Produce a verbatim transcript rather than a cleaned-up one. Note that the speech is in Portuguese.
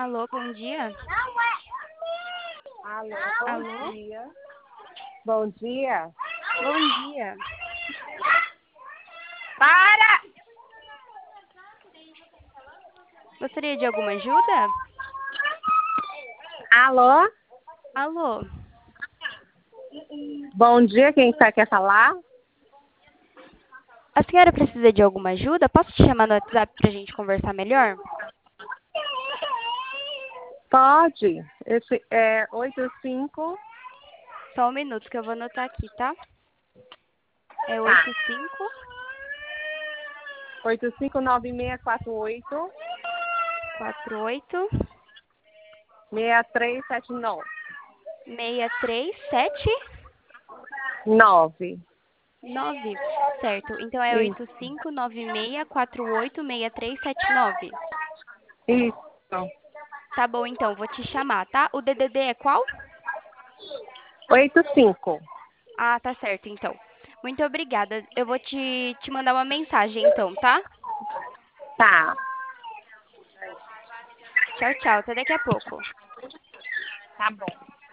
Alô, bom dia. Alô, bom Alô, dia. Bom dia. bom dia. Para! Gostaria de alguma ajuda? Alô, Alô, bom dia. Quem está quer falar? a senhora precisa de alguma ajuda? Posso te chamar no WhatsApp para a gente conversar melhor? Pode. Esse é oito cinco. Só um minuto que eu vou anotar aqui, tá? É Tá. oito cinco oito cinco nove seis quatro oito quatro oito seis três sete nove. seis três sete Nove. nove. Certo. Então é Isso. oito cinco nove seis quatro oito seis três sete nove. Isso. Tá bom, então, vou te chamar, tá? O D D D é qual? Oito cinco. Ah, tá certo, então. Muito obrigada. Eu vou te, te mandar uma mensagem, então, tá? Tá. Tchau, tchau. Até daqui a pouco. Tá bom.